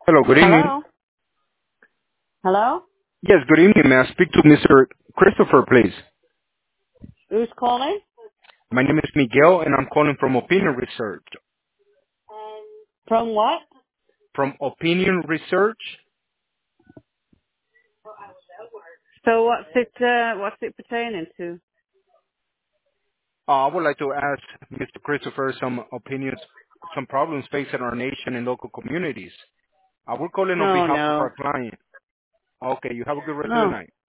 Hello, good evening. Hello? Hello? Yes, good evening. May I speak to Mr. Christopher, please? Who's calling? My name is Miguel, and I'm calling from Opinion Research. From what? From Opinion Research, So what's it pertaining to? I would like to ask Mr. Christopher some opinions, some problems facing our nation and local communities. I will call in on No, behalf of no. our client. Okay, you have a good rest of the No. night.